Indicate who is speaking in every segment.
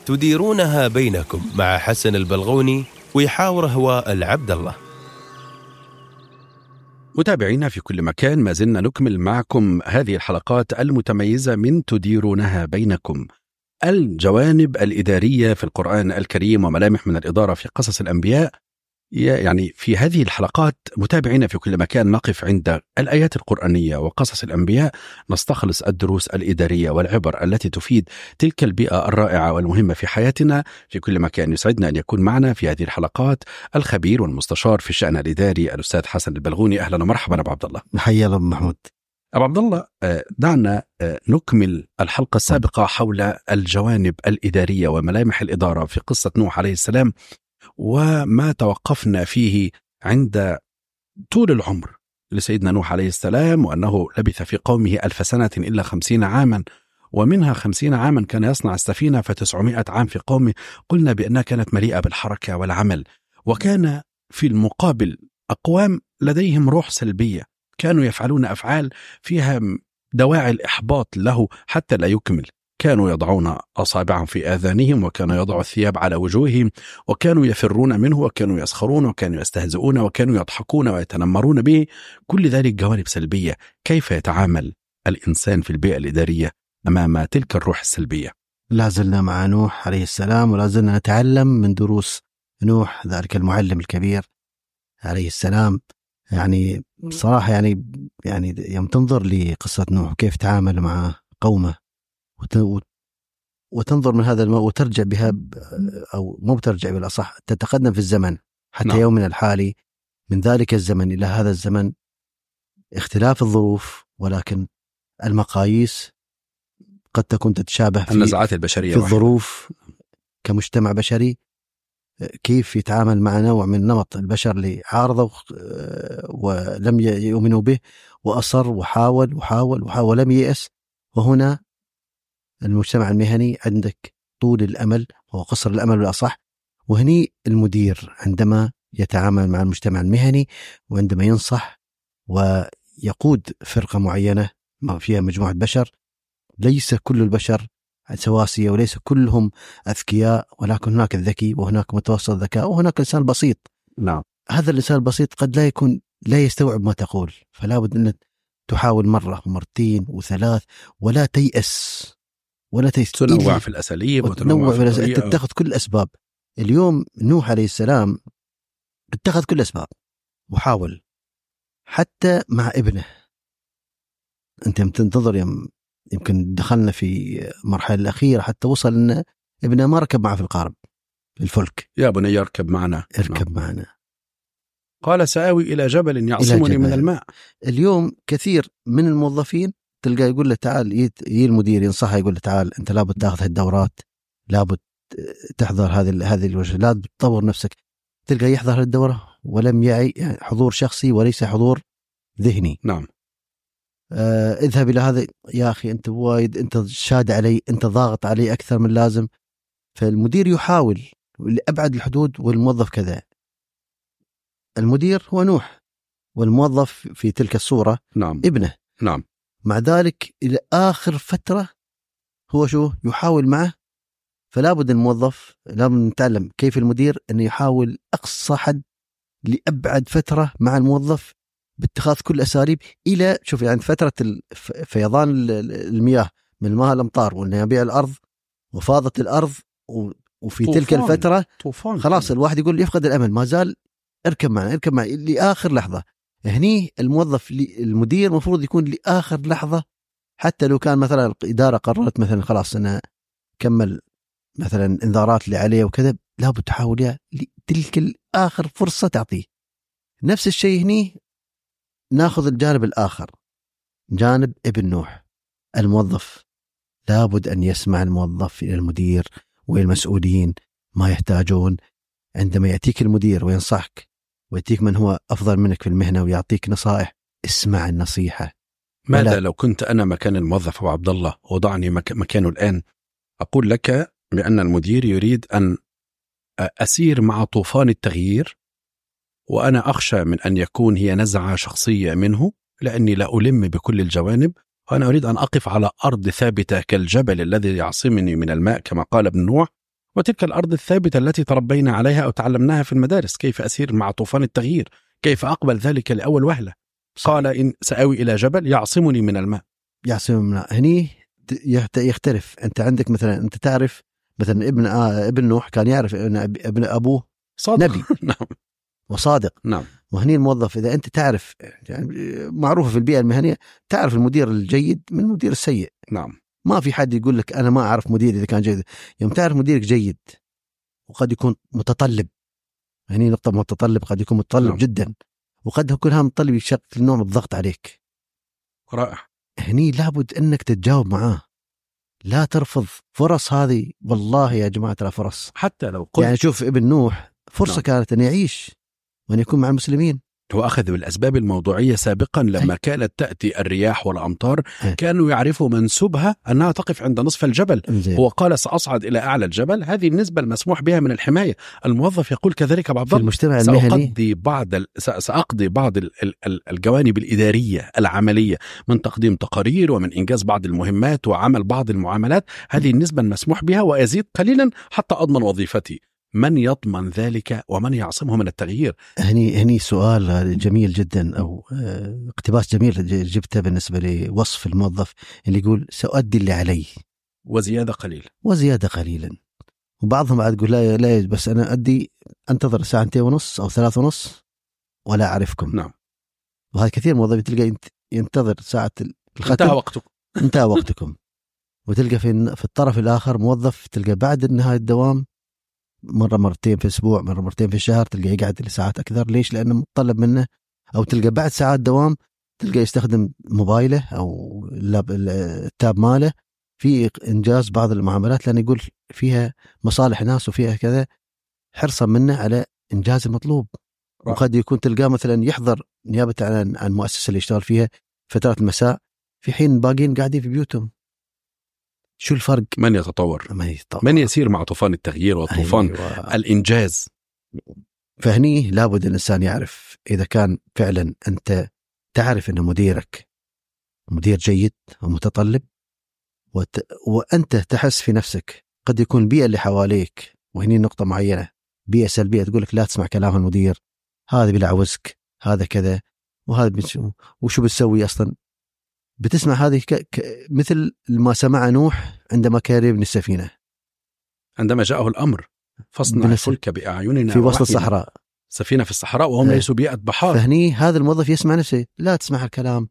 Speaker 1: تديرونها بينكم مع حسن البلغوني ويحاور هو العبد الله.
Speaker 2: متابعينا في كل مكان، ما زلنا نكمل معكم هذه الحلقات المتميزة من تديرونها بينكم، الجوانب الإدارية في القرآن الكريم وملامح من الإدارة في قصص الأنبياء. يعني في هذه الحلقات متابعينا في كل مكان نقف عند الآيات القرآنية وقصص الأنبياء، نستخلص الدروس الإدارية والعبر التي تفيد تلك البيئة الرائعة والمهمة في حياتنا في كل مكان. يسعدنا أن يكون معنا في هذه الحلقات الخبير والمستشار في الشأن الإداري الأستاذ حسن البلغوني. أهلا ومرحبا أبو عبد الله.
Speaker 3: حيا الله محمود.
Speaker 2: أبو عبد الله، دعنا نكمل الحلقة السابقة حول الجوانب الإدارية وملامح الإدارة في قصة نوح عليه السلام، وما توقفنا فيه عند طول العمر لسيدنا نوح عليه السلام، وأنه لبث في قومه 1000 سنة إلا 50 عاما، ومنها 50 عاما كان يصنع السفينة، ف900 عام في قومه. قلنا بأنها كانت مليئة بالحركة والعمل، وكان في المقابل أقوام لديهم روح سلبية، كانوا يفعلون أفعال فيها دواعي الإحباط له حتى لا يكمل. كانوا يضعون أصابعهم في آذانهم، وكانوا يضعوا الثياب على وجوههم، وكانوا يفرون منه، وكانوا يسخرون، وكانوا يستهزئون، وكانوا يضحكون ويتنمرون به. كل ذلك جوانب سلبية. كيف يتعامل الإنسان في البيئة الإدارية أمام تلك الروح السلبية؟
Speaker 3: لا زلنا مع نوح عليه السلام، ولا زلنا نتعلم من دروس نوح ذلك المعلم الكبير عليه السلام. يعني بصراحة يعني يوم تنظر لقصة نوح كيف تعامل مع قومه وتنظر من هذا وترجع بها، أو مو بترجع بالأصح، تتقدم في الزمن حتى
Speaker 2: نعم.
Speaker 3: يومنا الحالي، من ذلك الزمن إلى هذا الزمن اختلاف الظروف، ولكن المقاييس قد تكون تتشابه في
Speaker 2: النزعات البشرية
Speaker 3: في الظروف. كمجتمع بشري كيف يتعامل مع نوع من نمط البشر اللي عارضوا ولم يؤمنوا به، وأصر وحاول ولم ييأس. وهنا المجتمع المهني عندك طول الأمل وقصر الأمل بالأصح، وهني المدير عندما يتعامل مع المجتمع المهني وعندما ينصح ويقود فرقة معينة ما فيها مجموعة بشر، ليس كل البشر سواسية، وليس كلهم أذكياء، ولكن هناك الذكي، وهناك متوسط الذكاء، وهناك إنسان بسيط.
Speaker 2: نعم.
Speaker 3: هذا الإنسان البسيط قد لا يستوعب ما تقول، فلا بد أن تحاول مرة ومرتين وثلاث، ولا تيأس
Speaker 2: تنوع في الأساليب
Speaker 3: وتنوع في الأساليب، تتخذ كل الأسباب. اليوم نوح عليه السلام اتخذ كل الأسباب وحاول، حتى مع ابنه. أنت تنتظر يمكن دخلنا في مرحلة الأخيرة حتى وصل أن ابنه ما ركب معه في القارب في الفلك.
Speaker 2: يا بني يركب معنا.
Speaker 3: اركب معنا.
Speaker 2: قال سآوي إلى جبل يعصمني من الماء.
Speaker 3: اليوم كثير من الموظفين تلقى يقول له تعال، يجي المدير ينصحه يقول له تعال أنت لابد تأخذ هالدورات، لابد تحضر هذه الوجه، لابد تطور نفسك. تلقى يحضر الدورة ولم يعي، يعني حضور شخصي وليس حضور ذهني.
Speaker 2: نعم.
Speaker 3: اذهب إلى هذا يا أخي، أنت وايد، أنت شاد علي، أنت ضاغط علي أكثر من لازم. فالمدير يحاول لأبعد الحدود، والموظف كذا. المدير هو نوح، والموظف في تلك الصورة
Speaker 2: نعم.
Speaker 3: ابنه.
Speaker 2: نعم.
Speaker 3: مع ذلك إلى آخر فترة هو يحاول معه. فلا بد الموظف، لازم نتعلم كيف المدير أن يحاول أقصى حد لأبعد فترة مع الموظف باتخاذ كل أساليب، إلى يعني فترة فيضان المياه من الماء الأمطار والنيابيع الأرض وفاضت الأرض، وفي تلك الفترة خلاص الواحد يقول يفقد الأمل، ما زال اركب معي لآخر لحظة. هني الموظف المدير مفروض يكون لآخر لحظة، حتى لو كان مثلا الإدارة قررت مثلا خلاص أنا كمل مثلا انذارات اللي عليه وكذا، لابد تحاول تلك الآخر فرصة تعطيه. نفس الشيء هني ناخذ الجانب الآخر، جانب ابن نوح. الموظف لابد أن يسمع الموظف إلى المدير والمسؤولين ما يحتاجون. عندما يأتيك المدير وينصحك ويأتيك من هو أفضل منك في المهنة ويعطيك نصائح، اسمع النصيحة.
Speaker 2: ماذا لو كنت أنا مكان الموظف أبو عبد الله، وضعني مكانه الآن، أقول لك بأن المدير يريد أن أسير مع طوفان التغيير، وأنا أخشى من أن يكون هي نزعة شخصية منه، لأني لا ألم بكل الجوانب، وأنا أريد أن أقف على أرض ثابتة كالجبل الذي يعصمني من الماء كما قال ابن نوح، وتلك الأرض الثابتة التي تربينا عليها أو تعلمناها في المدارس. كيف أسير مع طوفان التغيير؟ كيف أقبل ذلك لأول وهلة؟ قال إن سأوي إلى جبل يعصمني من الماء.
Speaker 3: يعصمني من الماء. هني يختلف. أنت عندك مثلا، أنت تعرف مثلا ابن نوح كان يعرف أن ابن أبوه
Speaker 2: صادق.
Speaker 3: نبي.
Speaker 2: نعم.
Speaker 3: وصادق.
Speaker 2: نعم.
Speaker 3: وهني الموظف، إذا أنت تعرف، يعني معروفة في البيئة المهنية، تعرف المدير الجيد من المدير السيء.
Speaker 2: نعم.
Speaker 3: ما في حد يقول لك أنا ما أعرف مدير إذا كان جيد. يوم تعرف مديرك جيد وقد يكون متطلب، هني نقطة متطلب، قد يكون متطلب
Speaker 2: نعم.
Speaker 3: جدا، وقد يكون هذا متطلب يشكل نوع من الضغط عليك.
Speaker 2: رائع.
Speaker 3: هني لابد أنك تتجاوب معاه، لا ترفض فرص هذه. والله يا جماعة لا فرص.
Speaker 2: حتى لو قلت
Speaker 3: يعني شوف ابن نوح فرصة
Speaker 2: نعم.
Speaker 3: كانت أن يعيش وأن يكون مع المسلمين.
Speaker 2: هو أخذ بالأسباب الموضوعية سابقا لما كانت تأتي الرياح والأمطار كانوا يعرفوا منسوبها أنها تقف عند نصف الجبل. هو قال سأصعد إلى أعلى الجبل، هذه النسبة المسموح بها من الحماية. الموظف يقول كذلك بعض
Speaker 3: في المجتمع المهني.
Speaker 2: سأقضي بعض الجوانب الإدارية العملية من تقديم تقارير ومن إنجاز بعض المهمات وعمل بعض المعاملات، هذه النسبة المسموح بها، وأزيد قليلا حتى أضمن وظيفتي. من يضمن ذلك ومن يعصمه من التغيير؟
Speaker 3: هني سؤال جميل جدا، أو اقتباس جميل جبته بالنسبة لوصف الموظف اللي يقول سأؤدي اللي علي
Speaker 2: وزيادة قليلا.
Speaker 3: وبعضهم بعد يقول لا بس أنا أدي، أنتظر 2.5 أو 3.5 ولا أعرفكم.
Speaker 2: نعم.
Speaker 3: وهذا كثير موظف تلقى ينتظر ساعة الختم، انتهى وقتكم. وتلقى في الطرف الآخر موظف تلقى بعد نهاية الدوام مرة مرتين في الأسبوع، مرة مرتين في الشهر، تلقى يقعد لساعات أكثر. ليش؟ لأنه متطلب منه. أو تلقى بعد ساعات دوام تلقى يستخدم موبايله أو التاب ماله في إنجاز بعض المعاملات، لأنه يقول فيها مصالح ناس وفيها كذا، حرصا منه على إنجاز المطلوب. وقد يكون تلقاه مثلا يحضر نيابة عن المؤسسة اللي يشتغل فيها فترات المساء، في حين باقين قاعدين في بيوتهم. شو الفرق؟
Speaker 2: من يتطور، من يسير مع طوفان التغيير وطوفان الإنجاز.
Speaker 3: فهني لابد الإنسان يعرف إذا كان فعلا أنت تعرف أن مديرك مدير جيد ومتطلب، وأنت تحس في نفسك قد يكون البيئة اللي حواليك، وهني نقطة معينة، بيئة سلبية تقولك لا تسمع كلام المدير، هذا بيلعوزك، هذا كذا، وهذا وشو بتسوي أصلا. بتسمع هذه مثل ما سمع نوح عندما كان يبني السفينة،
Speaker 2: عندما جاءه الأمر فاصنع الفلك بأعيننا
Speaker 3: في وسط الصحراء،
Speaker 2: سفينة في الصحراء وهم ليسوا بيئة بحار.
Speaker 3: فهني هذا الموظف يسمع نفسه، لا تسمع الكلام،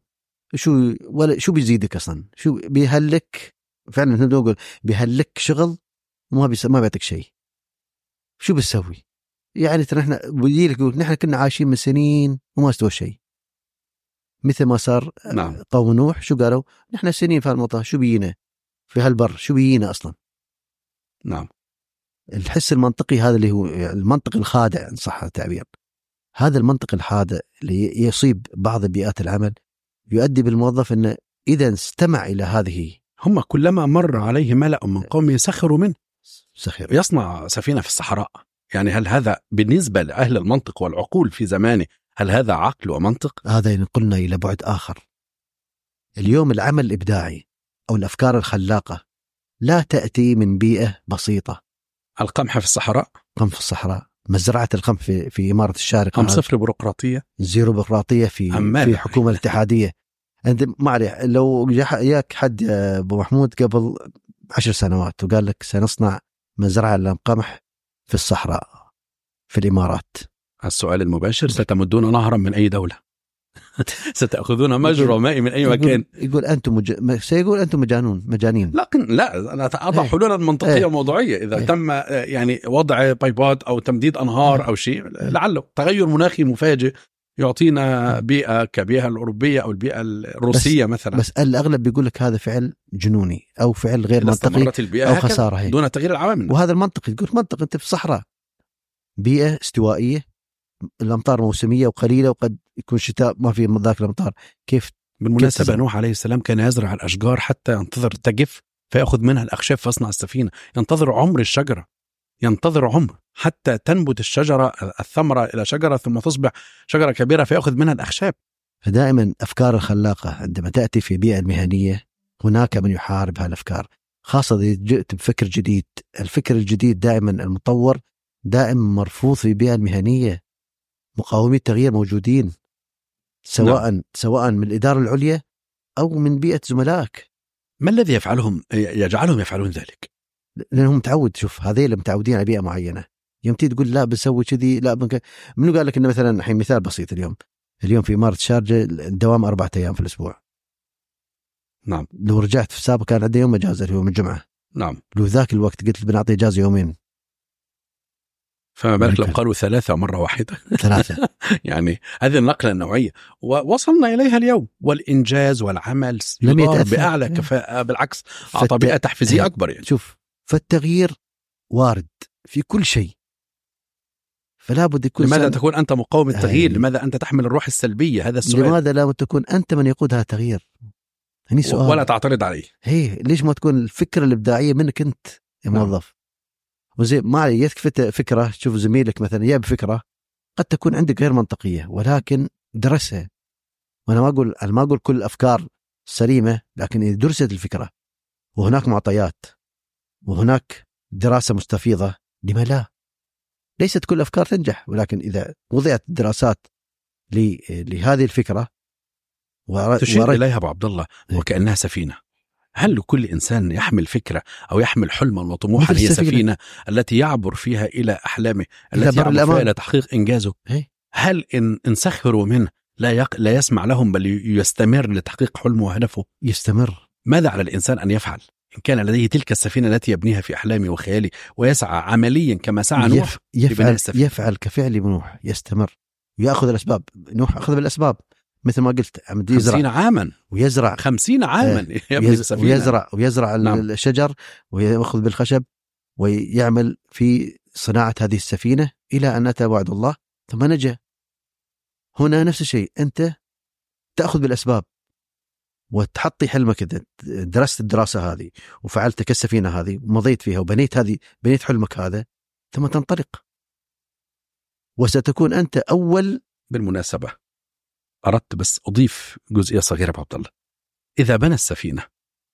Speaker 3: شو بيزيدك أصلا، شو بيهلك. فعلا نقول بيهلك شغل وما بيعطيك شيء. شو بتسوي؟ يعني نحن بيجيلك يقول نحن كنا عايشين من سنين وما استوى شيء، مثل ما صار.
Speaker 2: نعم.
Speaker 3: قوم نوح شو قالوا؟ نحن سنين في المطار، شو بينا في هالبر، شو بينا أصلا.
Speaker 2: نعم.
Speaker 3: الحس المنطقي هذا اللي هو المنطق الخادع إن صح التعبير، هذا المنطق الخادع اللي يصيب بعض بيئات العمل يؤدي بالموظف أنه إذا استمع إلى هذه،
Speaker 2: هم كلما مر عليه ملأ من قوم يسخروا منه، يصنع سفينة في الصحراء. يعني هل هذا بالنسبة لأهل المنطق والعقول في زمانه هل هذا عقل ومنطق؟
Speaker 3: هذا ينقلنا إلى بعد آخر. اليوم العمل الإبداعي أو الأفكار الخلاقة لا تأتي من بيئة بسيطة.
Speaker 2: القمح في الصحراء،
Speaker 3: قمح في الصحراء، مزرعة القمح في إمارة الشارقة،
Speaker 2: 0 بيروقراطية،
Speaker 3: 0 بيروقراطية في حكومة الاتحادية. أنت ما عليه لو جاك حد أبو محمود قبل 10 سنوات وقال لك سنصنع مزرعة للقمح في الصحراء في الإمارات،
Speaker 2: السؤال المباشر ستمدون نهرا من أي دولة؟ ستأخذون مجرى ماء من أي مكان؟
Speaker 3: يقول أنتم سيقول أنتم مجانين.
Speaker 2: لكن لا، أنا أضع حلولا منطقية موضوعية. إذا تم يعني وضع بايبات أو تمديد أنهار أو شيء، لعله تغير مناخي مفاجئ يعطينا بيئة كبيئة الأوروبية أو البيئة الروسية مثلا.
Speaker 3: بس الأغلب بيقول لك هذا فعل جنوني أو فعل غير منطقي أو خسارة
Speaker 2: دون تغيير العوامل.
Speaker 3: وهذا المنطق يقول منطق، أنت في الصحراء بيئة استوائية، الأمطار موسمية وقليلة، وقد يكون شتاء ما في ذاك الأمطار. كيف
Speaker 2: بالمناسبة نوح عليه السلام كان يزرع الأشجار حتى ينتظر تجف فيأخذ منها الأخشاب فاصنع السفينة. ينتظر عمر الشجرة، ينتظر عمر حتى تنبت الشجرة الثمرة إلى شجرة ثم تصبح شجرة كبيرة فيأخذ منها الأخشاب.
Speaker 3: فدائما أفكار الخلاقة عندما تأتي في بيئة المهنية هناك من يحارب هالأفكار، خاصة إذا جئت بفكر جديد. الفكر الجديد دائما المطور دائما مرفوض في البيئة المهنية. مقاومي التغيير موجودين سواء من الإدارة العليا أو من بيئة زملائك.
Speaker 2: ما الذي يجعلهم يفعلون ذلك؟
Speaker 3: لأنهم متعود. شوف هذين اللي متعودين على بيئة معينة، يوم تيجي تقول لا بنسوي كذي، لا منو قال لك إنه مثلا الحين مثال بسيط، اليوم في إمارة شارجة الدوام 4 أيام في الأسبوع.
Speaker 2: نعم.
Speaker 3: لو رجعت في السابق كان عندي يوم إجازة يوم الجمعة.
Speaker 2: نعم.
Speaker 3: لو ذاك الوقت قلت بنعطي إجازة يومين،
Speaker 2: فما بالك لو قالوا 3 مرة واحدة
Speaker 3: 3
Speaker 2: يعني هذه النقلة النوعية ووصلنا إليها اليوم، والإنجاز والعمل
Speaker 3: لم يتأثر
Speaker 2: بأعلى كفاءة، بالعكس أعطى بيئة تحفيزية أكبر يعني.
Speaker 3: شوف، فالتغيير وارد في كل شيء، فلا بد يكون.
Speaker 2: لماذا تكون أنت مقاوم التغيير؟ لماذا أنت تحمل الروح السلبية؟ هذا السؤال.
Speaker 3: لماذا لا تكون أنت من يقود هذا التغيير؟ هني سؤال.
Speaker 2: ولا تعترض عليه.
Speaker 3: ليش ما تكون الفكرة الإبداعية منك أنت يا موظف؟ وزي ما عليك فكرة، شوف زميلك مثلا جاب فكرة قد تكون عندك غير منطقية، ولكن درسها. وأنا ما أقول كل الأفكار سليمة، لكن إذا درست الفكرة وهناك معطيات وهناك دراسة مستفيضة، لما لا؟ ليست كل الأفكار تنجح، ولكن إذا وضعت دراسات لهذه الفكرة
Speaker 2: تشير إليها أبو عبد الله وكأنها سفينة. هل لكل إنسان يحمل فكرة أو يحمل حلما وطموحا هي سفينة التي يعبر فيها إلى أحلامه، التي يعبر فيها إلى تحقيق إنجازه؟ هل إن سخروا منه لا يسمع لهم، بل يستمر لتحقيق حلمه وهدفه؟
Speaker 3: يستمر.
Speaker 2: ماذا على الإنسان أن يفعل إن كان لديه تلك السفينة التي يبنيها في أحلامه وخياله، ويسعى عمليا كما سعى نوح
Speaker 3: يفعل كفعل نوح، يستمر ويأخذ الأسباب. نوح أخذ بالأسباب مثل ما قلت،
Speaker 2: 50 عاما
Speaker 3: ويزرع
Speaker 2: 50 عاما
Speaker 3: ويزرع نعم. الشجر، ويأخذ بالخشب، ويعمل في صناعة هذه السفينة إلى أن أتى وعد الله ثم نجا. هنا نفس الشيء، أنت تأخذ بالأسباب وتحطي حلمك. إذا درست الدراسة هذه وفعلت كالسفينة هذه ومضيت فيها بنيت حلمك هذا، ثم تنطلق وستكون أنت أول.
Speaker 2: بالمناسبة أردت بس أضيف جزئية صغيرة أبو عبد الله. إذا بنى السفينة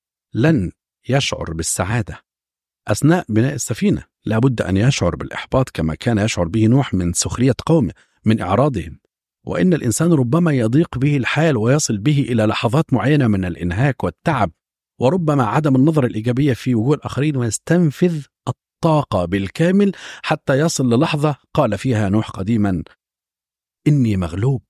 Speaker 2: لن يشعر بالسعادة أثناء بناء السفينة، لابد أن يشعر بالإحباط كما كان يشعر به نوح من سخرية قومه، من إعراضهم. وإن الإنسان ربما يضيق به الحال ويصل به إلى لحظات معينة من الإنهاك والتعب، وربما عدم النظر الإيجابية في وجوه الآخرين، ويستنفذ الطاقة بالكامل حتى يصل للحظة قال فيها نوح قديما: إني مغلوب.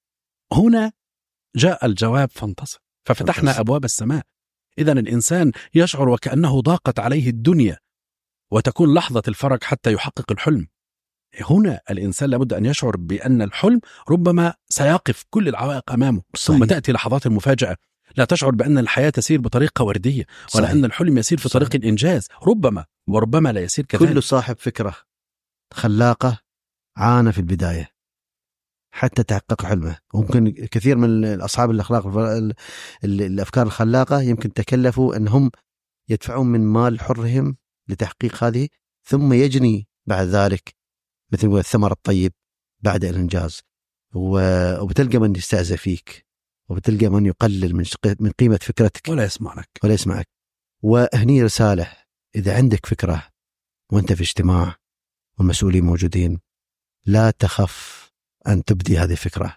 Speaker 2: هنا جاء الجواب فانتصر، ففتحنا أبواب السماء. إذن الإنسان يشعر وكأنه ضاقت عليه الدنيا، وتكون لحظة الفرج حتى يحقق الحلم. هنا الإنسان لابد أن يشعر بأن الحلم ربما سيقف كل العوائق أمامه. ثم تأتي لحظات المفاجأة، لا تشعر بأن الحياة تسير بطريقة وردية، ولا أن الحلم يسير في طريق الإنجاز. وربما لا يسير كذلك.
Speaker 3: كل صاحب فكرة خلاقة عانى في البداية حتى تحقق حلمه. ممكن كثير من أصحاب الأخلاق الأفكار الخلاقة يمكن تكلفوا أنهم يدفعون من مال حرهم لتحقيق هذه، ثم يجني بعد ذلك مثل الثمر الطيب بعد الإنجاز. وبتلقى من يستعزى فيك، وبتلقى من يقلل من قيمة فكرتك
Speaker 2: ولا يسمعك.
Speaker 3: وهني رسالة: إذا عندك فكرة وأنت في اجتماع والمسؤولين موجودين، لا تخف أن تبدي هذه الفكرة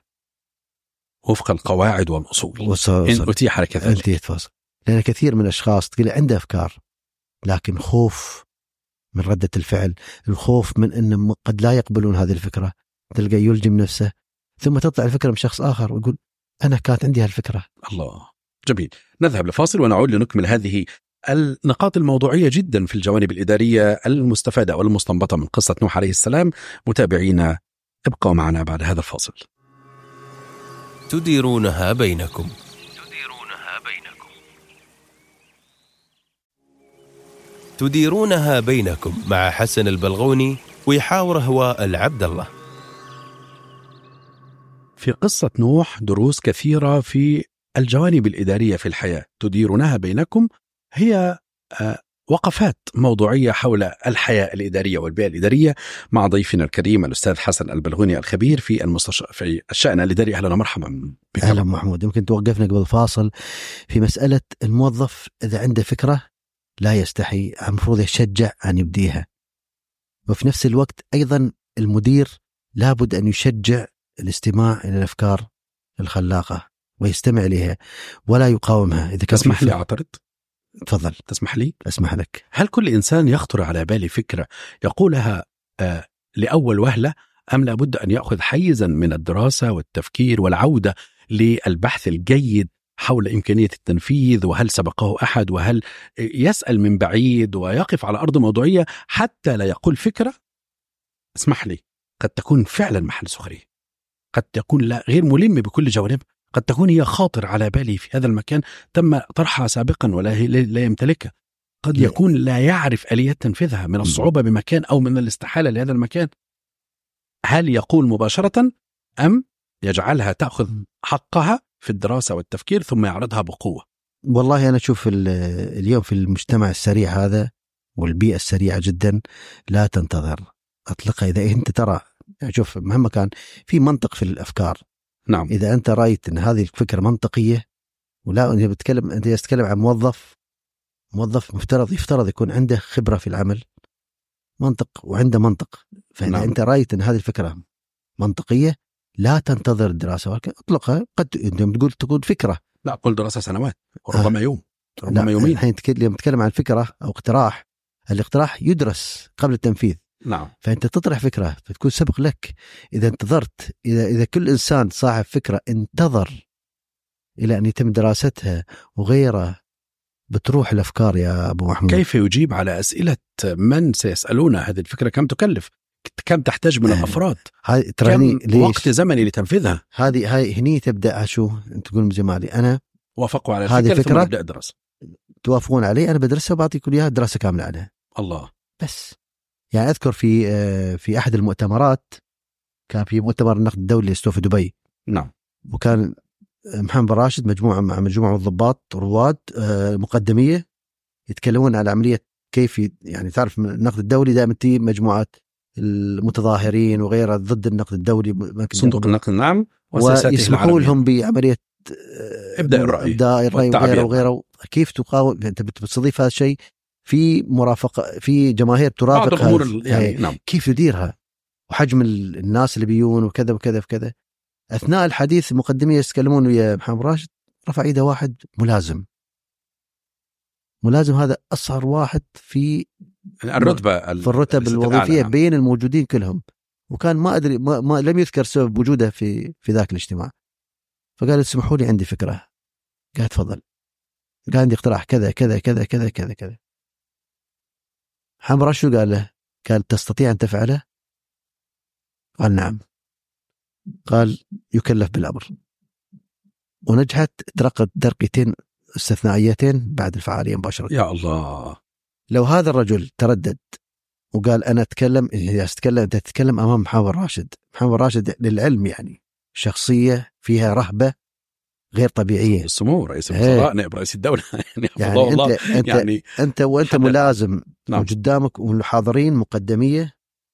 Speaker 2: وفق القواعد والأصول إن أتيح لك ذلك.
Speaker 3: لأن كثير من الأشخاص تقول عنده أفكار، لكن خوف من ردة الفعل، الخوف من أن قد لا يقبلون هذه الفكرة، تلقى يلجم نفسه، ثم تطلع الفكرة من شخص آخر ويقول أنا كانت عندي هالفكرة.
Speaker 2: الله، جميل. نذهب لفاصل ونعود لنكمل هذه النقاط الموضوعية جدا في الجوانب الإدارية المستفادة والمستنبطة من قصة نوح عليه السلام. متابعينا ابقوا معنا بعد هذا الفاصل.
Speaker 1: تديرونها بينكم. تديرونها بينكم مع حسن البلغوني، ويحاور هواء العبد الله.
Speaker 2: في قصة نوح دروس كثيرة في الجوانب الإدارية في الحياة. تديرونها بينكم هي وقفات موضوعية حول الحياة الإدارية والبيئة الإدارية مع ضيفنا الكريم الأستاذ حسن البلغوني الخبير في في الشأن الإداري. أهلا ومرحبا بك.
Speaker 3: أهلا محمود. يمكن توقفنا قبل الفاصل في مسألة الموظف إذا عنده فكرة لا يستحي، المفروض يشجع أن يبديها. وفي نفس الوقت أيضا المدير لابد أن يشجع الاستماع إلى الأفكار الخلاقة ويستمع إليها ولا يقاومها. إذا كان
Speaker 2: تسمح لي أعترض؟
Speaker 3: تفضل.
Speaker 2: تسمح لي؟
Speaker 3: أسمح لك.
Speaker 2: هل كل إنسان يخطر على بالي فكرة يقولها لأول وهلة، أم لابد أن يأخذ حيزا من الدراسة والتفكير والعودة للبحث الجيد حول إمكانية التنفيذ، وهل سبقه أحد، وهل يسأل من بعيد ويقف على أرض موضوعية حتى لا يقول فكرة اسمح لي قد تكون فعلا محل سخرية، قد تكون لا غير ملم بكل جوانب، قد تكون هي خاطر على بالي في هذا المكان تم طرحها سابقا ولا لا يمتلكها، قد يكون لا يعرف آليات تنفيذها من الصعوبة بمكان أو من الاستحالة لهذا المكان. هل يقول مباشرة أم يجعلها تأخذ حقها في الدراسة والتفكير ثم يعرضها بقوة؟
Speaker 3: والله أنا أشوف اليوم في المجتمع السريع هذا والبيئة السريعة جدا، لا تنتظر، أطلقها. إذا أنت ترى، شوف مهما كان في منطق في الأفكار،
Speaker 2: نعم،
Speaker 3: إذا أنت رأيت أن هذه الفكرة منطقية، ولا أنت تتكلم عن موظف يفترض يكون عنده خبرة في العمل، منطق وعنده منطق. فإذا
Speaker 2: نعم.
Speaker 3: أنت رأيت أن هذه الفكرة منطقية لا تنتظر الدراسة، ولكن أطلقها. قد تقول فكرة،
Speaker 2: لا أقول دراسة سنوات وربما يوم، ربما
Speaker 3: يومين.
Speaker 2: يومين.
Speaker 3: الحين نتكلم عن فكرة أو اقتراح، الاقتراح يدرس قبل التنفيذ.
Speaker 2: نعم.
Speaker 3: فأنت تطرح فكرة فتكون سبق لك. إذا انتظرت، إذا كل إنسان صاحب فكرة انتظر إلى أن يتم دراستها وغيره، بتروح الأفكار يا أبو محمود.
Speaker 2: كيف يجيب على أسئلة من سيسألون هذه الفكرة؟ كم تكلف؟ كم تحتاج من الأفراد؟ كم وقت زمني لتنفيذها؟
Speaker 3: هذه هني تبدأ. شو أنت تقول جمالي؟ أنا
Speaker 2: وافقوا على الفكرة ثم نبدأ الدراسة.
Speaker 3: توافقون علي، أنا بدرسها وبعطيكم إياها دراسة كاملة عنها.
Speaker 2: الله.
Speaker 3: بس يعني أذكر في أحد المؤتمرات، كان في مؤتمر النقد الدولي استوى في دبي.
Speaker 2: نعم.
Speaker 3: وكان محمد راشد مجموعة من الضباط رواد مقدمية يتكلمون على عملية كيف، يعني تعرف النقد الدولي دائما تي مجموعات المتظاهرين وغيرها ضد النقد الدولي،
Speaker 2: صندوق النقد، نعم،
Speaker 3: ويسمحوا لهم بعملية
Speaker 2: إبداء الرأي
Speaker 3: وغيره. كيف تقاوم؟ أنت بتستضيف هذا الشيء في مرافقة، في جماهير ترافق
Speaker 2: يعني نعم.
Speaker 3: كيف تديرها، وحجم الناس اللي بيون وكذا وكذا وكذا. أثناء الحديث المقدمين يتكلمون ويا محمد راشد، رفع ايده واحد ملازم هذا أصغر واحد في الرتب الوظيفية بين الموجودين كلهم، وكان ما أدري ما لم يذكر سبب وجوده في ذاك الاجتماع. فقال اسمحوا لي عندي فكرة. قال تفضل. قال عندي اقتراح كذا كذا كذا كذا كذا كذا. محمد راشد قال له، قال تستطيع أن تفعله؟ قال نعم. قال يكلف بالأمر. ونجحت ترقت درقتين استثنائيتين بعد الفعالية مباشرة.
Speaker 2: يا الله.
Speaker 3: لو هذا الرجل تردد وقال أنا أتكلم، أنت تتكلم أمام محمد راشد للعلم يعني شخصية فيها رهبة غير طبيعية،
Speaker 2: السمو رئيس الوزراء، نائب رئيس الدولة
Speaker 3: يعني الله. أنت وأنت ملازم
Speaker 2: نعم.
Speaker 3: وقدامك والحاضرين مقدمية،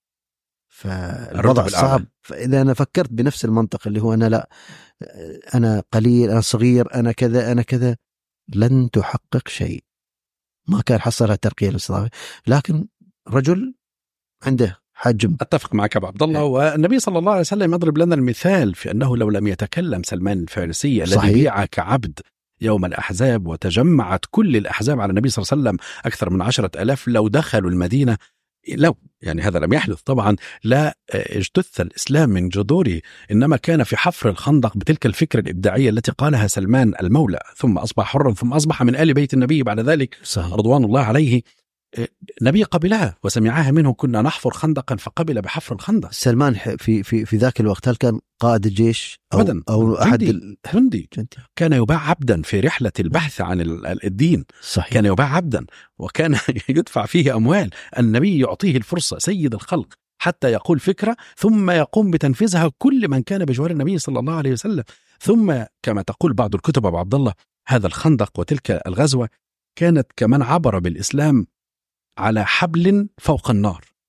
Speaker 3: فالوضع صعب. فإذا أنا فكرت بنفس المنطق اللي هو أنا لا، أنا قليل، أنا صغير، أنا كذا، لن تحقق شيء. ما كان حصلها ترقية الاستضافة، لكن رجل عنده حجم.
Speaker 2: أتفق معك أبو عبد الله. والنبي صلى الله عليه وسلم يضرب لنا المثال في أنه لو لم يتكلم سلمان الفارسي الذي بيع كعبد يوم الأحزاب وتجمعت كل الأحزاب على النبي صلى الله عليه وسلم أكثر من 10,000، لو دخلوا المدينة، لو يعني هذا لم يحدث طبعا، لا اجتث الإسلام من جذوره، إنما كان في حفر الخندق بتلك الفكرة الإبداعية التي قالها سلمان المولى، ثم أصبح حرا، ثم أصبح من آل بيت النبي بعد ذلك
Speaker 3: صحيح.
Speaker 2: رضوان الله عليه. نبي قبلها وسمعها منه، كنا نحفر خندقا فقبل بحفر الخندق.
Speaker 3: سلمان في ذاك الوقت هل كان قائد الجيش أو أحد
Speaker 2: جندي؟ كان يباع عبدا في رحلة البحث عن الدين.
Speaker 3: صحيح.
Speaker 2: كان يباع عبدا وكان يدفع فيه أموال. النبي يعطيه الفرصة، سيد الخلق، حتى يقول فكرة ثم يقوم بتنفيذها كل من كان بجوار النبي صلى الله عليه وسلم. ثم كما تقول بعض الكتب أبو عبد الله، هذا الخندق وتلك الغزوة كانت كمان عبر بالإسلام على حبل فوق النار،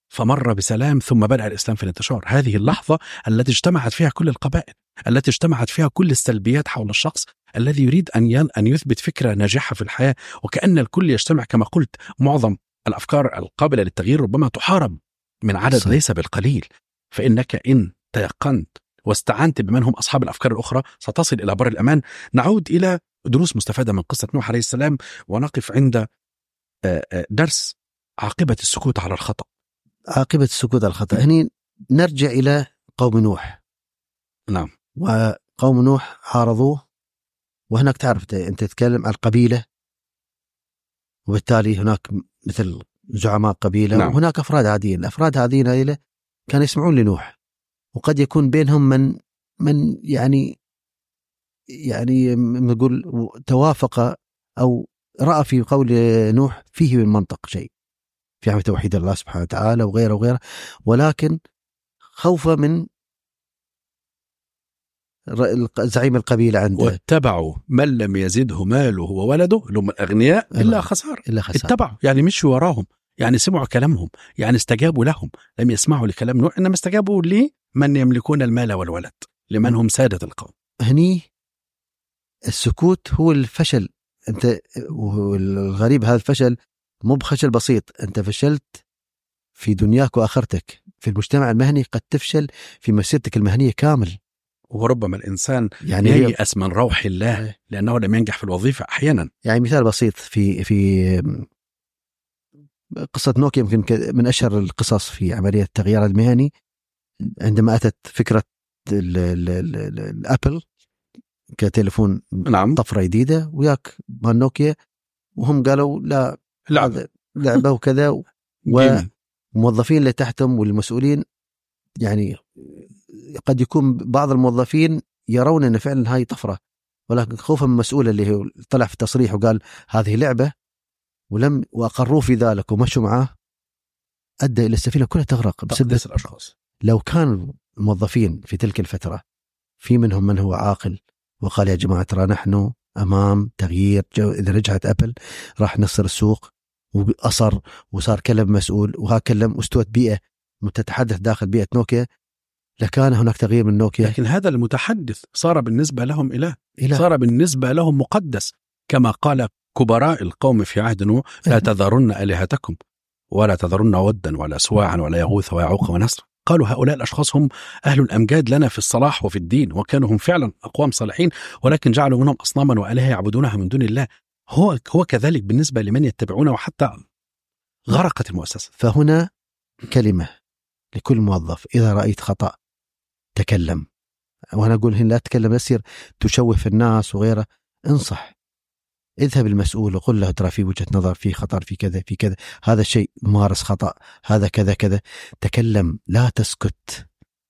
Speaker 2: فمر بسلام ثم بدأ الإسلام في الانتشار. هذه اللحظة التي اجتمعت فيها كل القبائل، التي اجتمعت فيها كل السلبيات حول الشخص الذي يريد أن يثبت فكرة ناجحة في الحياة، وكأن الكل يجتمع. كما قلت، معظم الأفكار القابلة للتغيير ربما تحارب من عدد
Speaker 3: صحيح.
Speaker 2: ليس بالقليل، فإنك إن تيقنت واستعنت بمن هم أصحاب الأفكار الأخرى ستصل إلى بر الأمان. نعود إلى دروس مستفادة من قصة نوح عليه السلام، ونقف عند درس عاقبة السكوت على الخطأ.
Speaker 3: عاقبة السكوت على الخطأ. هني نرجع إلى قوم نوح.
Speaker 2: نعم.
Speaker 3: وقوم نوح عارضوه، وهناك تعرف أنت تتكلم عن القبيلة، وبالتالي هناك مثل زعماء قبيلة.
Speaker 2: نعم.
Speaker 3: وهناك أفراد عاديين. الأفراد هذه كانوا يسمعون لنوح، وقد يكون بينهم من يعني نقول توافق أو رأى في قول نوح فيه من منطق شيء في عمل توحيد الله سبحانه وتعالى وغيره، ولكن خوفا من زعيم القبيلة عنده.
Speaker 2: واتبعوا من لم يزده ماله وولده، لهم الأغنياء إلا خسار. اتبعوا يعني مشوا وراهم، يعني سمعوا كلامهم، يعني استجابوا لهم. لم يسمعوا لكلام نوح، إنما استجابوا لمن يملكون المال والولد، لمن هم سادة القوم.
Speaker 3: هني السكوت هو الفشل. أنت والغريب هذا الفشل مو بفشل بسيط، أنت فشلت في دنياك وآخرتك. في المجتمع المهني قد تفشل في مسيرتك المهنية كامل.
Speaker 2: وربما الإنسان
Speaker 3: يعني
Speaker 2: ييأس من روح الله لأنه لم ينجح في الوظيفة أحيانا.
Speaker 3: يعني مثال بسيط في قصة نوكيا، يمكن من أشهر القصص في عملية التغيير المهني، عندما أتت فكرة الأبل كتليفون
Speaker 2: نعم.
Speaker 3: طفرة جديدة وياك مال نوكيا، وهم قالوا لا لعبة وكذا، والموظفين اللي تحتهم والمسؤولين يعني قد يكون بعض الموظفين يرون أن فعلا هاي طفرة، ولكن خوفا من المسؤول اللي هو طلع في تصريح وقال هذه لعبة وأقروا في ذلك ومشوا معاه، أدى إلى السفينة كلها تغرق بسبب
Speaker 2: الأشخاص.
Speaker 3: لو كان الموظفين في تلك الفترة في منهم من هو عاقل وقال يا جماعة ترى نحن أمام تغيير إذا رجعت أبل راح نصر السوق، وأصر وصار كلم مسؤول وهكلم واستوت بيئة متتحدث داخل بيئة نوكيا، لكان هناك تغيير من نوكيا.
Speaker 2: لكن هذا المتحدث صار بالنسبة لهم إله. صار بالنسبة لهم مقدس، كما قال كبراء القوم في عهد نوح لا تذرن آلهتكم ولا تذرن ودا ولا سواعا ولا يغوث ويعوق ونسر. قالوا هؤلاء الأشخاص هم أهل الأمجاد لنا في الصلاح وفي الدين، وكانوا هم فعلا أقوام صالحين، ولكن جعلوا منهم أصناما وآلهة يعبدونها من دون الله. هو كذلك بالنسبة لمن يتبعونه، وحتى غرقت المؤسسة.
Speaker 3: فهنا كلمة لكل موظف: إذا رأيت خطأ تكلم. وأنا أقول هنا لا تتكلم يصير تشوه في الناس وغيره، انصح، اذهب المسؤول وقل له ترى في وجهة نظر، في خطر، في كذا في كذا، هذا الشيء مارس خطأ، هذا كذا كذا. تكلم، لا تسكت.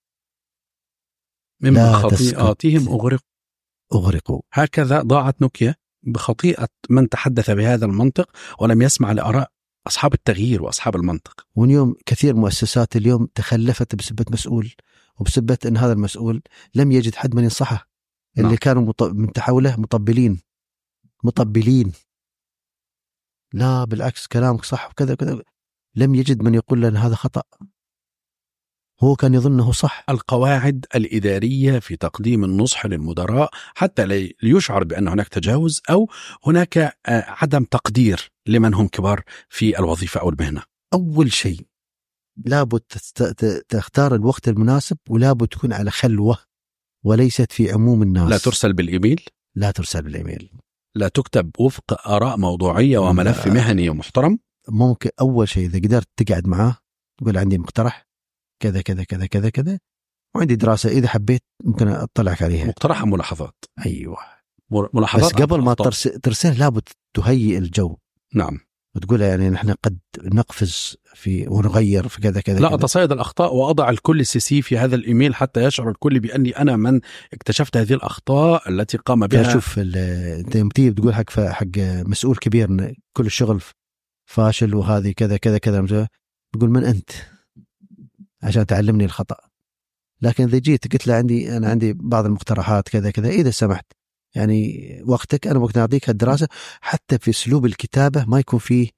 Speaker 2: مما خطيئاتهم
Speaker 3: أغرقوا.
Speaker 2: هكذا ضاعت نوكيا بخطيئة من تحدث بهذا المنطق ولم يسمع لآراء أصحاب التغيير وأصحاب المنطق.
Speaker 3: واليوم كثير مؤسسات اليوم تخلفت بسبة مسؤول، وبسبة أن هذا المسؤول لم يجد حد من ينصحه. اللي كانوا من تحوله مطبلين، لا بالعكس كلامك صح وكذا كذا، لم يجد من يقول لنا هذا خطأ، هو كان يظنه صح.
Speaker 2: القواعد الإدارية في تقديم النصح للمدراء حتى ليشعر بأن هناك تجاوز أو هناك عدم تقدير لمن هم كبار في الوظيفة أو المهنة.
Speaker 3: أول شيء لابد تختار الوقت المناسب، ولابد تكون على خلوة وليست في عموم الناس.
Speaker 2: لا ترسل بالإيميل،
Speaker 3: لا
Speaker 2: تكتب وفق آراء موضوعية وملف مهني ومحترم.
Speaker 3: ممكن أول شيء إذا قدرت تقعد معاه تقول عندي مقترح كذا كذا كذا كذا كذا، وعندي دراسة إذا حبيت ممكن أطلعك عليها.
Speaker 2: مقترح ملاحظات.
Speaker 3: أيوة،
Speaker 2: ملاحظات.
Speaker 3: بس قبل ما ترسل لابد تهيئ الجو.
Speaker 2: نعم.
Speaker 3: وتقول يعني نحن قد نقفز في ونغير في كذا كذا.
Speaker 2: لا أتصيد الأخطاء وأضع الكل CC في هذا الإيميل حتى يشعر الكل بأني أنا من اكتشفت هذه الأخطاء التي قام بها.
Speaker 3: شوف أنت بتيجي بتقول حق مسؤول كبير كل الشغل فاشل وهذه كذا كذا كذا، بقول من أنت عشان تعلمني الخطأ؟ لكن إذا جيت قلت له أنا عندي بعض المقترحات كذا كذا، إذا سمحت يعني وقتك أنا ممكن أعطيك الدراسة، حتى في أسلوب الكتابة ما يكون فيه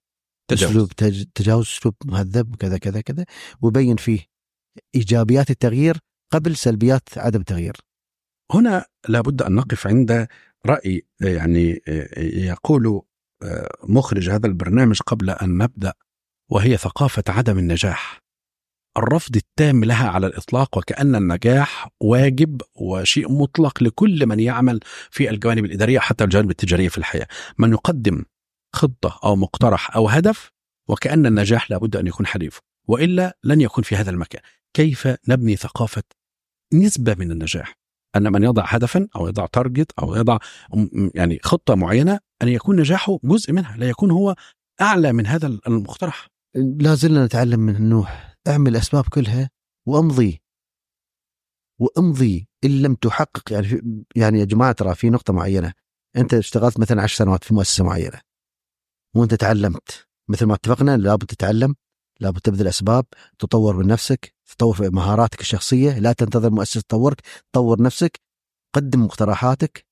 Speaker 3: أسلوب تجاوز، أسلوب مهذب، كذا كذا كذا، ويبين فيه إيجابيات التغيير قبل سلبيات عدم التغيير.
Speaker 2: هنا لابد أن نقف عند رأي يعني يقول مخرج هذا البرنامج قبل أن نبدأ، وهي ثقافة عدم النجاح، الرفض التام لها على الإطلاق، وكأن النجاح واجب وشيء مطلق لكل من يعمل في الجوانب الإدارية حتى الجوانب التجارية في الحياة. من يقدم خطة أو مقترح أو هدف وكأن النجاح لابد أن يكون حليفه، وإلا لن يكون في هذا المكان. كيف نبني ثقافة نسبة من النجاح؟ أن من يضع هدفا أو يضع تارجت أو يضع يعني خطة معينة أن يكون نجاحه جزء منها، لا يكون هو أعلى من هذا المقترح.
Speaker 3: لا زلنا نتعلم من نوح، اعمل الأسباب كلها وامضي إن لم تحقق. يعني يا جماعة ترى في نقطة معينة، أنت اشتغلت مثلا 10 سنوات في مؤسسة معينة وأنت تعلمت، مثل ما اتفقنا لابد تتعلم، لابد تبذل أسباب، تطور من نفسك، تطور في مهاراتك الشخصية، لا تنتظر مؤسسة تطورك، طور نفسك، قدم مقترحاتك.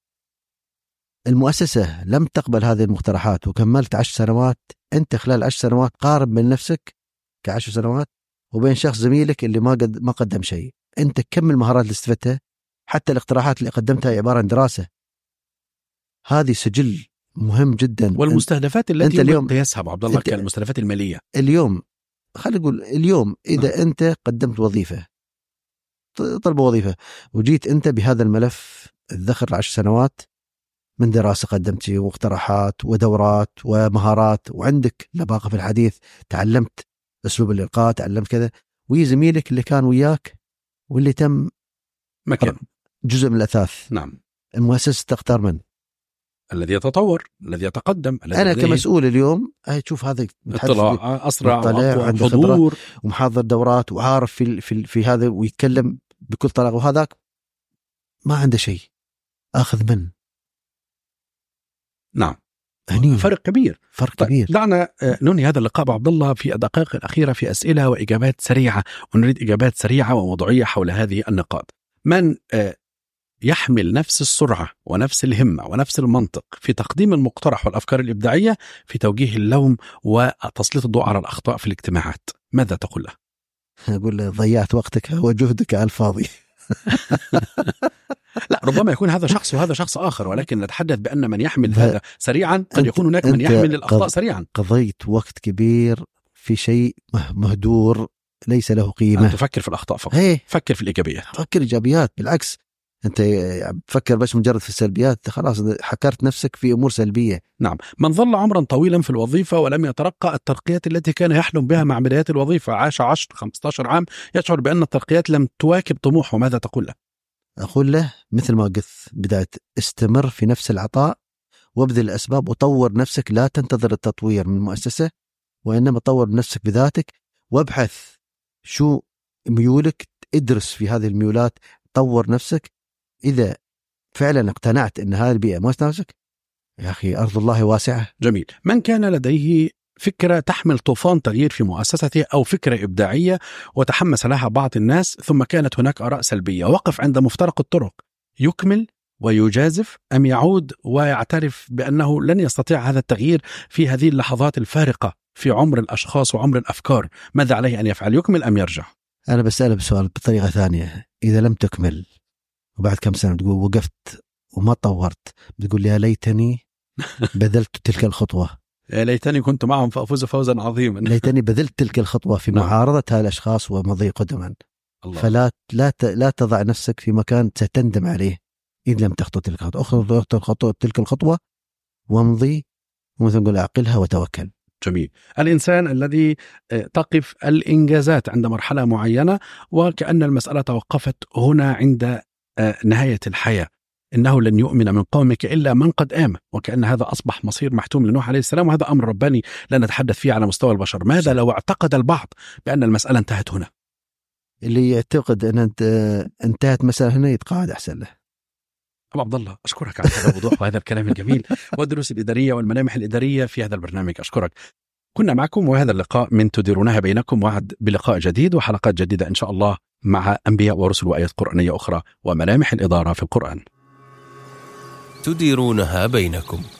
Speaker 3: المؤسسة لم تقبل هذه المقترحات وكملت 10 سنوات، أنت خلال 10 سنوات قارب من نفسك ك10 سنوات وبين شخص زميلك اللي ما قدم شيء. أنت كم المهارات اللي استفدتها، حتى الاقتراحات اللي قدمتها عبارة عن دراسة. هذه سجل مهم جدا.
Speaker 2: والمستهدفات التي أنت اليوم قياسها أبو عبد الله كالمستهدفات المالية
Speaker 3: اليوم، خلينا نقول اليوم إذا أنت قدمت وظيفة، طلب وظيفة، وجيت أنت بهذا الملف الذخر 10 سنوات من دراسة قدمت واقتراحات ودورات ومهارات، وعندك لباقة في الحديث، تعلمت أسلوب الإلقاء، تعلمت كذا، ويجي زميلك اللي كان وياك واللي تم
Speaker 2: مكان
Speaker 3: جزء من الأثاث.
Speaker 2: نعم.
Speaker 3: المؤسسة تختار من
Speaker 2: الذي يتطور، الذي يتقدم.
Speaker 3: أنا كمسؤول اليوم تشوف هذا
Speaker 2: اطلاع أسرع
Speaker 3: وعنده
Speaker 2: حضور
Speaker 3: ومحاضر دورات وعارف في هذا ويتكلم بكل طلاقة، وهذاك ما عنده شيء، أخذ من.
Speaker 2: نعم،
Speaker 3: هني
Speaker 2: فرق كبير.
Speaker 3: كبير.
Speaker 2: دعنا ننهي هذا اللقاء أبو عبد الله في الدقائق الأخيرة في أسئلة وإجابات سريعة، ونريد إجابات سريعة وموضوعية حول هذه النقاط. من يحمل نفس السرعة ونفس الهمة ونفس المنطق في تقديم المقترح والأفكار الإبداعية في توجيه اللوم وتسليط الضوء على الأخطاء في الاجتماعات، ماذا تقول له؟
Speaker 3: أقول له ضيعت وقتك وجهدك على الفاضي.
Speaker 2: لا، ربما يكون هذا شخص وهذا شخص آخر، ولكن نتحدث بأن من يحمل هذا سريعا قد يكون هناك من يحمل الأخطاء سريعا.
Speaker 3: قضيت وقت كبير في شيء مهدور ليس له قيمة.
Speaker 2: أن تفكر في الأخطاء فقط، فكر في الإيجابيات.
Speaker 3: فكر إيجابيات، بالعكس أنت تفكر بس مجرد في السلبيات، خلاص حكرت نفسك في أمور سلبية.
Speaker 2: نعم. من ظل عمرا طويلا في الوظيفة ولم يترقى الترقيات التي كان يحلم بها مع بداية الوظيفة، عاش 10-15 عام يشعر بأن الترقيات لم تواكب طموحه، ماذا تقول له؟
Speaker 3: أقول له مثل ما قلت بداية، استمر في نفس العطاء وابذل الأسباب وطور نفسك، لا تنتظر التطوير من المؤسسة، وإنما طور نفسك بذاتك، وابحث شو ميولك، ادرس في هذه الميولات، طور نفسك. إذا فعلا اقتنعت أن هذه البيئة ما تناسبك، يا أخي أرض الله واسعة.
Speaker 2: جميل. من كان لديه فكرة تحمل طوفان تغيير في مؤسسته أو فكرة إبداعية وتحمس لها بعض الناس ثم كانت هناك آراء سلبية، وقف عند مفترق الطرق، يكمل ويجازف أم يعود ويعترف بأنه لن يستطيع هذا التغيير في هذه اللحظات الفارقة في عمر الأشخاص وعمر الأفكار؟ ماذا عليه أن يفعل، يكمل أم يرجع؟
Speaker 3: أنا بسأله بسؤال بطريقة ثانية، إذا لم تكمل وبعد كم سنة تقول وقفت وما طورت، بتقول يا ليتني بذلت تلك الخطوة،
Speaker 2: يا ليتني كنت معهم فأفوز فوزا عظيما،
Speaker 3: ليتني بذلت تلك الخطوة في معارضة هالأشخاص ومضي قدما. فلا لا تضع نفسك في مكان ستندم عليه إن لم تخطو تلك الخطوة. أخذ تلك الخطوة وامضي، ومثل نقول أعقلها وتوكل.
Speaker 2: جميل. الإنسان الذي تقف الإنجازات عند مرحلة معينة وكأن المسألة توقفت هنا عند نهاية الحياة، إنه لن يؤمن من قومك إلا من قد آمن، وكأن هذا أصبح مصير محتوم لنوح عليه السلام، وهذا أمر رباني لا نتحدث فيه على مستوى البشر. ماذا لو اعتقد البعض بأن المسألة انتهت هنا؟
Speaker 3: اللي يعتقد أن انتهت مسألة هنا يتقاعد أحسن له.
Speaker 2: أبو عبد الله أشكرك على هذا الوضوح وهذا الكلام الجميل والدروس الإدارية والملامح الإدارية في هذا البرنامج. أشكرك. كنا معكم وهذا اللقاء من تديرونها بينكم، وعد بلقاء جديد وحلقات جديدة إن شاء الله مع أنبياء ورسل وآيات قرآنية أخرى وملامح الإدارة في القرآن.
Speaker 1: تديرونها بينكم.